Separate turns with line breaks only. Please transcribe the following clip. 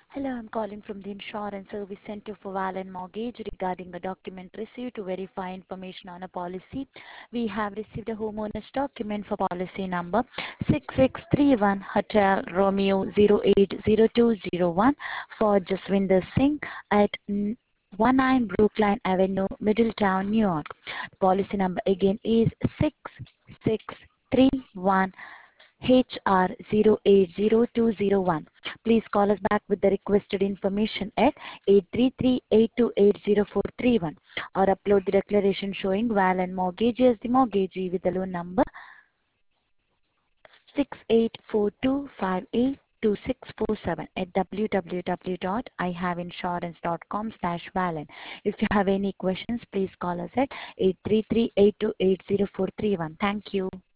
Hello, I'm calling from the Insurance Service Center for Valen Mortgage regarding a document received to verify information on a policy. We have received a homeowner's document for policy number 6631 Hotel Romeo 080201 for Jaswinder Singh at 19 Brookline Avenue, Middletown, New York. Policy number again is 6631 HR080201. Please call us back with the requested information at 833-828-0431 or upload the declaration showing Val and Mortgage as the mortgagee with the loan number 6842582647 at www.ihaveinsurance.com/Valen. If you have any questions, please call us at 833-828-0431. Thank you.